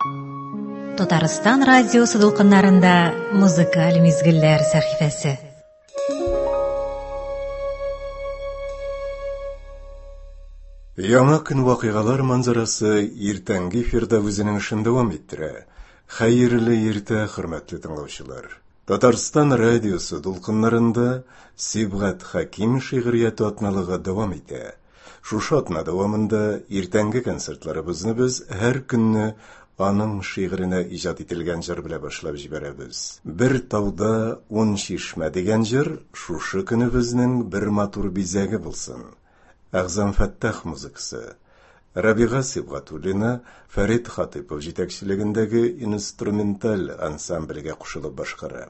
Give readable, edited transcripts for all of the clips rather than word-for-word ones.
Татарстан радиосы дулкыннарында музыкаль мизгелләр сәхифәсе. Яңа көн вакыйгалар манзарасы иртәнге эфирда үзенең эшен дәвам иттерә. Хәерле иртә, хөрмәтле тыңлаучылар. Татарстан радиосы дулкыннарында Сибгат Хаким шигърияте атналыгы дәвам итә. Шушы атна дәвамында иртәнге концертларыбызны без һәр көнне аның шигыренә иҗат ителгән җыр белән башлап җибәрәбез. Бер тауда 10 чишмә дигән җыр шушы көне безнең бер матур бизәге булсын. Әгъзам Фәттах музыкасы. Рабига Сибгатуллина Фәрит Хатипов җитәкчелегендәге инструменталь ансамбльгә кушылып башкара.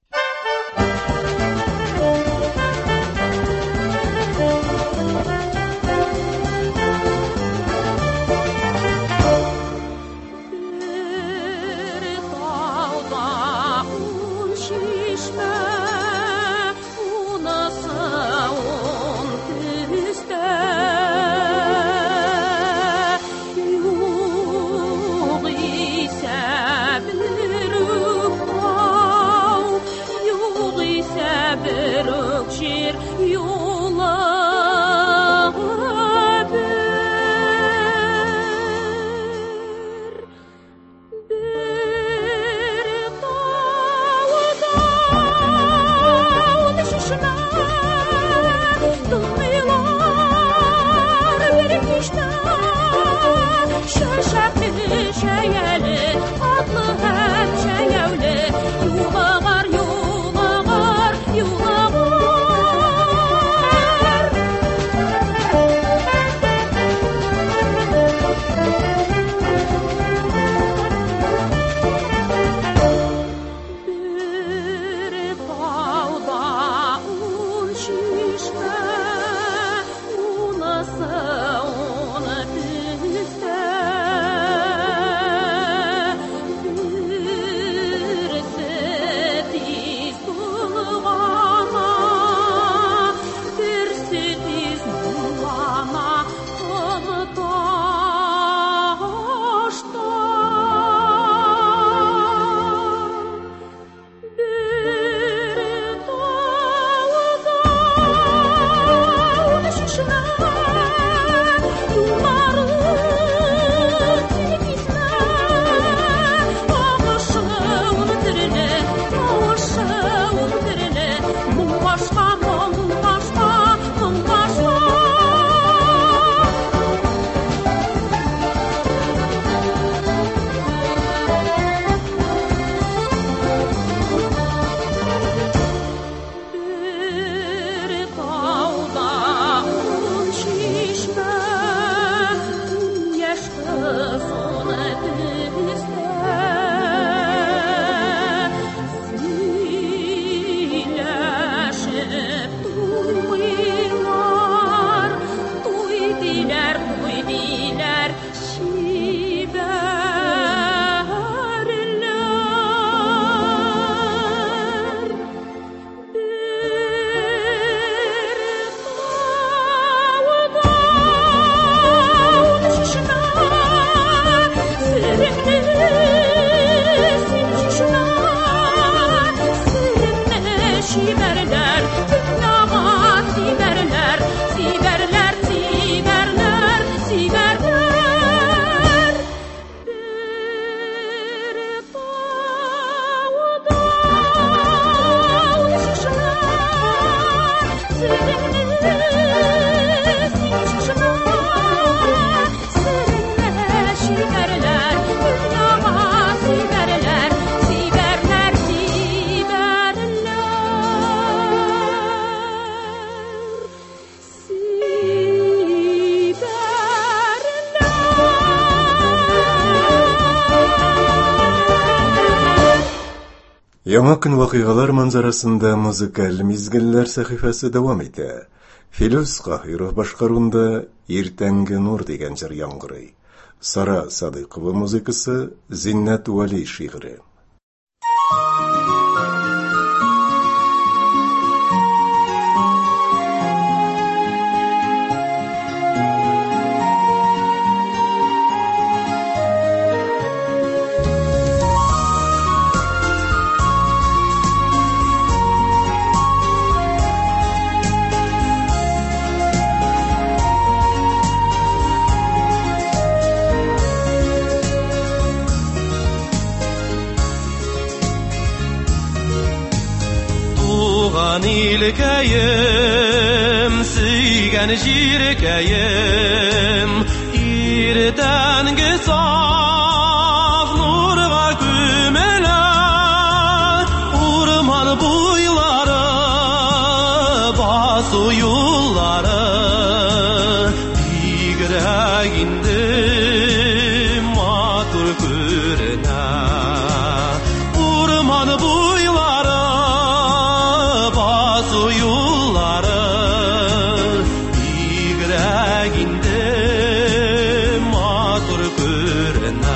Яңа көн вакыйгалар манзарасында музыкаль мизгелләр сәхифәсе дәвам итә. Филүс Каһиров башкаруында Иртәнге нур дигән җыр яңгырый. Сара Садыйкова музыкасы, Зиннәт Вали шигыре. Туған илкәем, сөйгән җиркәем, иртәнге саф нурга күмелә, урман буйлары, басу юллары, бигрәк инде матур күренә. Урман буйлары, басу юллары, бигрәк инде матур күренә.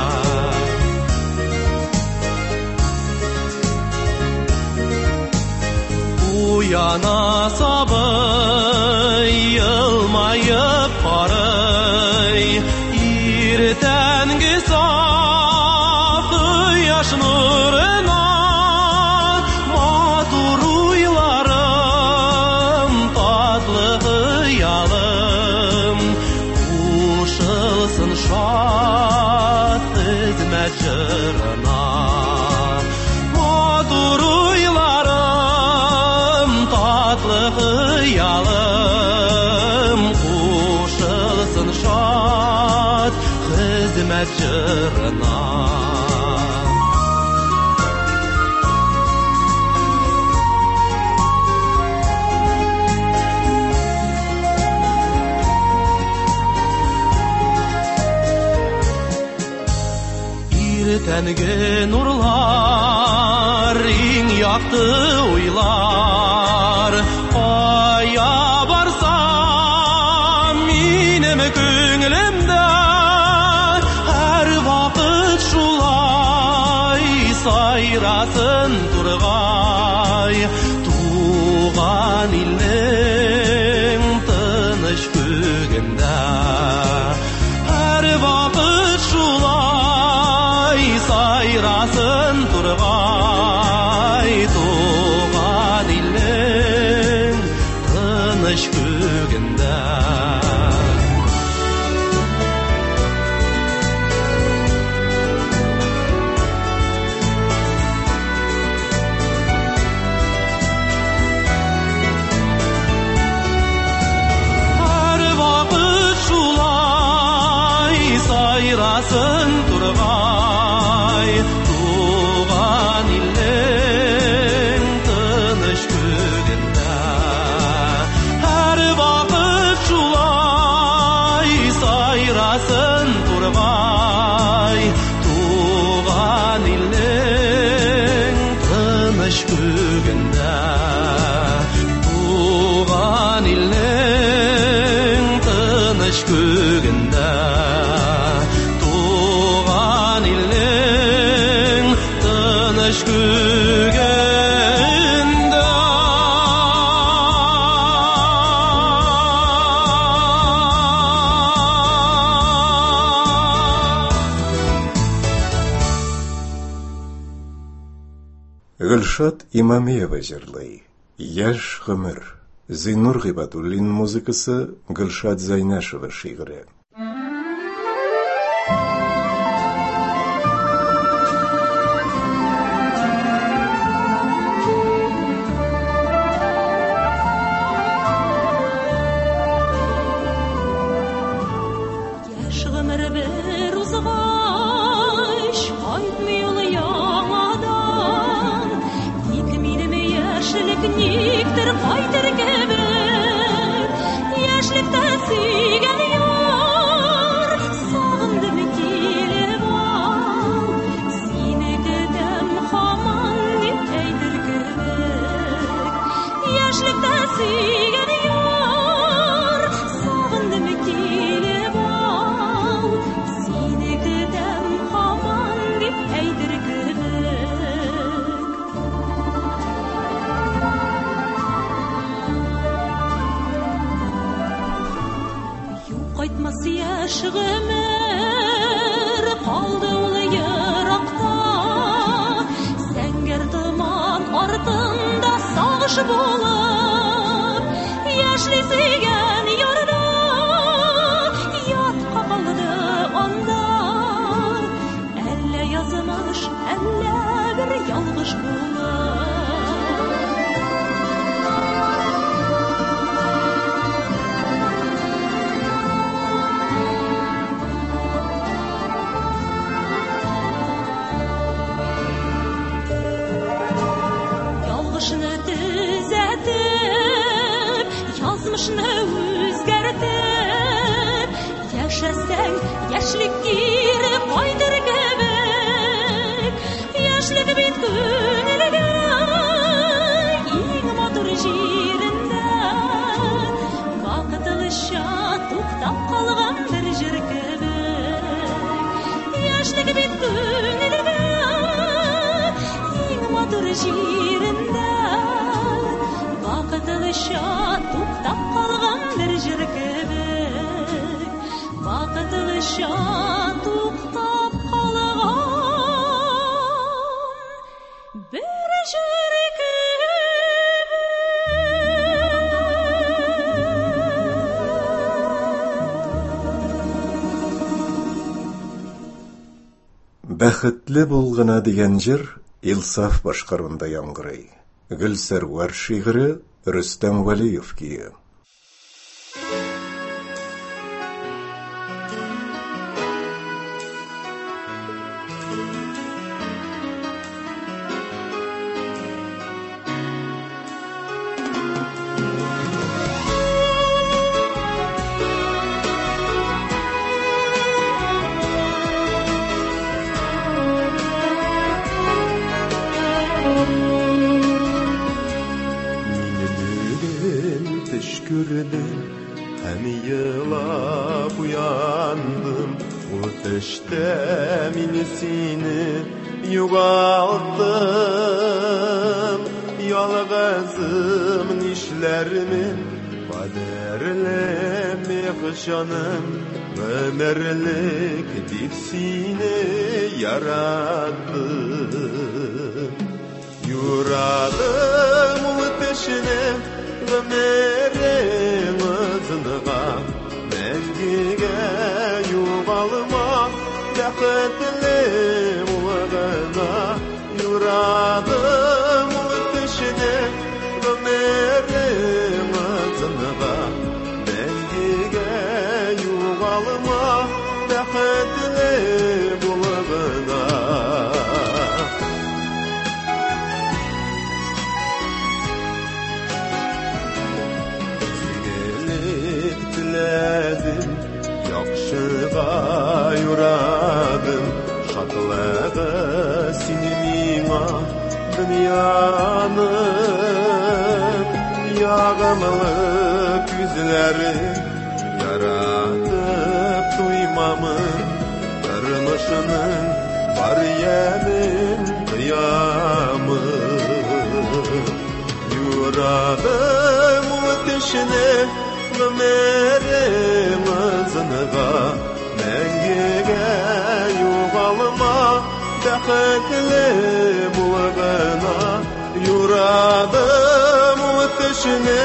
Уяна сабый, елмаеп карый, иртәнге саф кояш нурына, матур уйларым, татлы хыялым, кушылсын шат хезмәт җырына. Матур уйларым, татлы хыялым, кушылсын шат хезмәт җырына. Иртәнге нурлар, иң якты уйлар, кая барсам минем күңелемдә, һәр вакыт шулай сайрасын тургай, туган илнең тыныч күгендә. Һәр вакыт шулай сайрасын тургай, туган илнең тыныч күгендә. Һәр вакыт шулай сайрасын тургай, туган илнең тыныч күгендә. Һәр вакыт шулай сайрасын тургай, туган илнең тыныч күгендә. Туган илнең тыныч күгендә. Туган илнең тыныч күгендә. Гөлшат Имамиева җырлый. Яшь гомер. Зиннур Гыйбадуллин музыкасы, Гөлшат Зайнашева шигыре. Никтер кайтыр кебек, яшьлектә сөйгән яр, сагындым килеп ал, сине көтәм һаман дип әйтер кебек. Яшьлектә сөйгән яр, сагындым килеп ал, сине көтәм һаман дип әйтер кебек. Кайтмас яшь гомер, калды ул еракта, сәңгәр томан артында сагыш булып, яшьли сөйгән ярда, ятка калды анда, әллә язмыш, әллә бер ялгыш булып. яшьлек кире кайтыр кебек, яшьлек бит күңелгә иң матур җирендә, вакытлыча туктап калган бер җир кебек, яшьлек бит күңелгә иң матур җирендә, вакытлыча туктап калган бер җир кебек, вакытлыча туктап калган бер җир Бәхетле булгына дигән җыр Илсаф башкаруында яңгырый. Гөлсәрвар шигыре Рөстәм Вәлиев кие. Һәм елап уяндым, үтештә мин сине югалттым. Ялгызым нишләрмен, кадерлеме җаным, гомерлек дип сине яраттым. Юрадым үтешне гомерем ызныга, мәңгегә югалма, бәхетле булгына. Юрадым үтешне гомерем ызныга, мәңгегә югалма, бәхетле булгына. Яхшыга юрадым, шатлыгы сине миңа дөньяның. Ягымлы күзләрең яратып туймамын, тормышының бар ямын кыямын. Юрадым үтешне гомерем ызныга, мәңгегә югалма, бәхетле булгына. Юрадым үтешне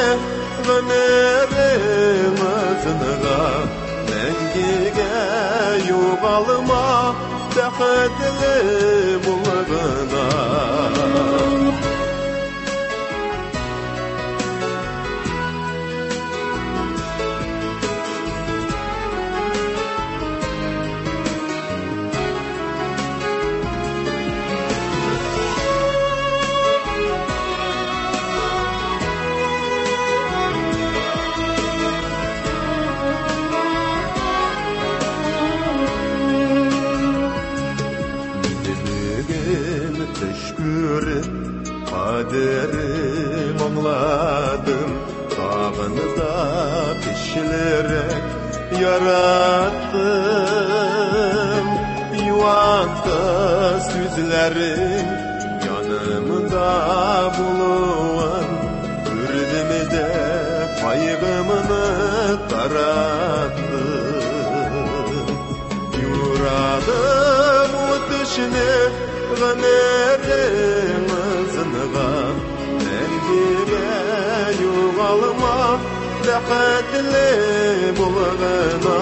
гомерем ызныга, мәңгегә югалма, бәхетле булгына. Kaderim anladım, tağınıza pişilerek yarattım. Yuanda süzlerin yanımda bulunan, ürdümde kaygımını tarattım. Yuradım ötüşüne gönlerim ızныга, мәңгегә югалма, бәхетле булгына.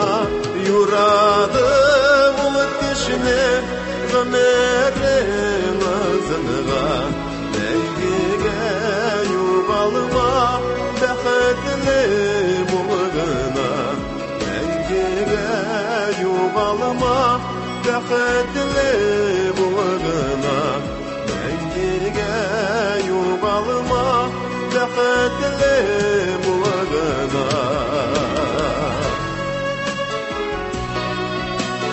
Юрадым үтешне гомерем ызныга, мәңгегә югалма, бәхетле булгына. Мәңгегә югалма, бәхетле булгына. Мәңгегә югалма, бәхетле булгына.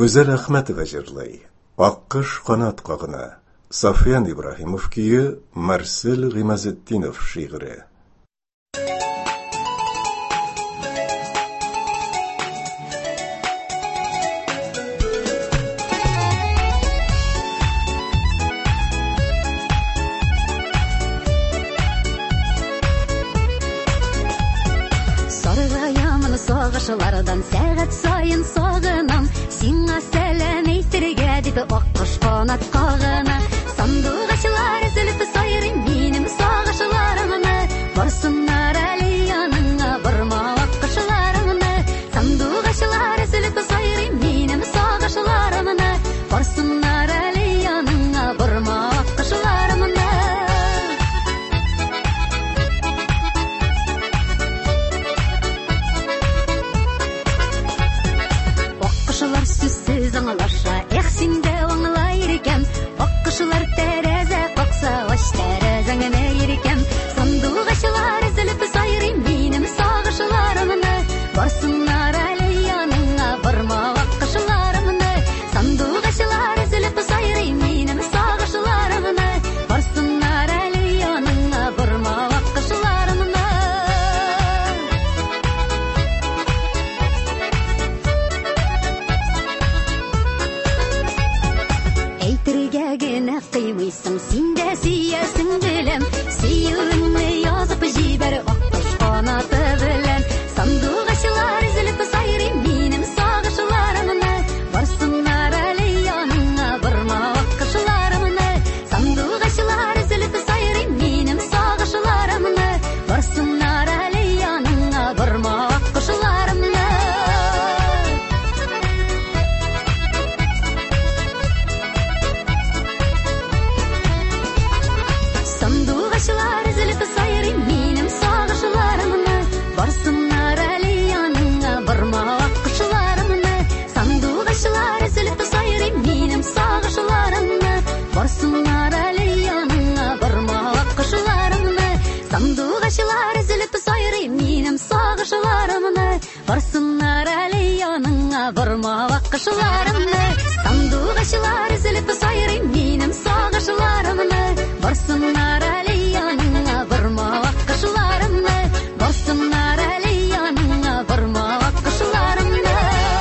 Гүзәл Әхмәтова җырлый. Аккыш канат кагына. Сафиян Ибраһимов көе, Марсел Гыймазетдинов шигыре. Сагышылардан сәгать сайын сагынам, сиңа сәлам әйтергә дип аккыш канат кагына. Сандугачылар өзелеп сайрый минем сагышларымны, барсыннар әле яныңа барма аккышларымны. Сандугачылар өзелеп сайрый минем сагышларымны, барсыннар әле яныңа барма аккышларымны. Сүзсіз аңлаша, синде аңлай иркем. Аккышылар тәрәзә какса, аш тәрәзәңне иркем. Сандугачылар өзелеп сайрый минем сагышларымны, барсыннар әле яныңа барма аккышларымны. Сандугачылар өзелеп сайрый минем сагышларымны, барсыннар әле яныңа барма аккышларымны. Әйтергә генә кыймыйсың, син дә сөясең беләм. Сөюеңне язып җибәр аккыш канаты белән. Сандугачылар өзелеп сайрый минем сагышларымны, барсыннар әле яныңа барма аккышларымны. Сандугачылар өзелеп сайрый минем сагышларымны, барсыннар әле яныңа барма аккышларымны. Сандугачылар өзелеп сайрый минем сагышларымны, барсыннар әле яныңа барма аккышларымны. Сандугачылар өзелеп сайрый минем сагышларымны, барсыннар әле яныңа барма аккышларымны. Сандугачылар өзелеп сайрый минем сагышларымны, барсыннар әле яныңа барма аккышларымны. Сандугачылар өзелеп сайрый минем сагышларымны, барсыннар әле яныңа барма аккышларымны, барсыннар әле яныңа барма аккышларымны.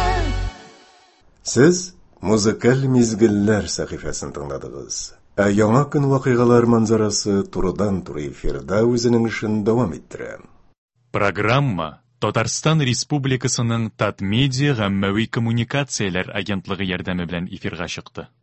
Сез музыкаль мизгелләр сәхифәсен тыңладыгыз. Яңа көн вакыйгалар манзарасы турыдан-туры эфирда үзенең эшен дәвам иттерә. Программа Татарстан Республикасының Татмедиа гаммәви коммуникацияләр агентлыгы ярдәме белән эфирга чыкты.